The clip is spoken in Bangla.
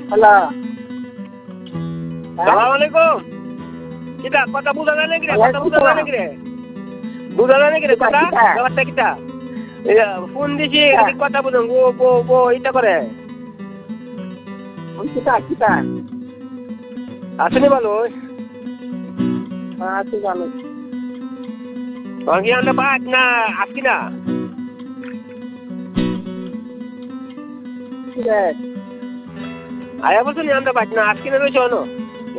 হ্যালো। সালাম আলাইকুম। কিটা কথা বুঝা যায় নাকি রে? কথা বুঝা যায় নাকি রে? বুঝা যায় নাকি রে কথা? ব্যাপারটা কিটা? ফোন দিছি কথা বুঝুন গো গো গো এটা করে। কিতা কিতা? আসেনি ভালো? আছি ভালো। কি আনতে পাক না আসকি না? কি রে? আয়া বলছো নি আনতে পাক না আসকি না রয়েছে অনো?